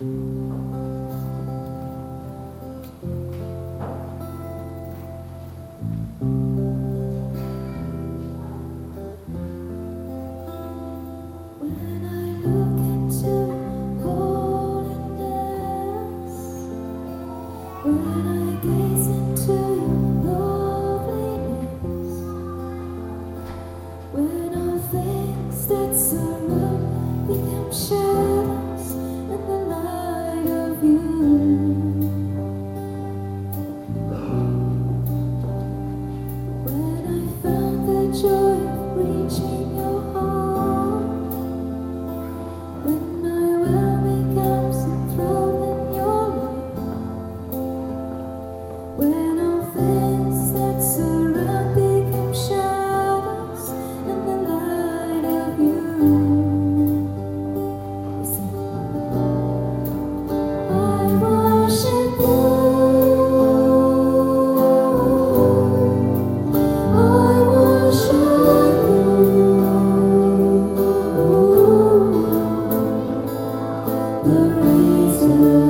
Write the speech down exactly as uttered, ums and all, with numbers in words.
When I gaze into your loveliness, when all things that surround become shadows in the light of you, when I found the joy of reaching your heart, when my will becomes enthroned in your love, when all things that surround become shadows in the light of you. We sing, I worship you, I worship you, the reason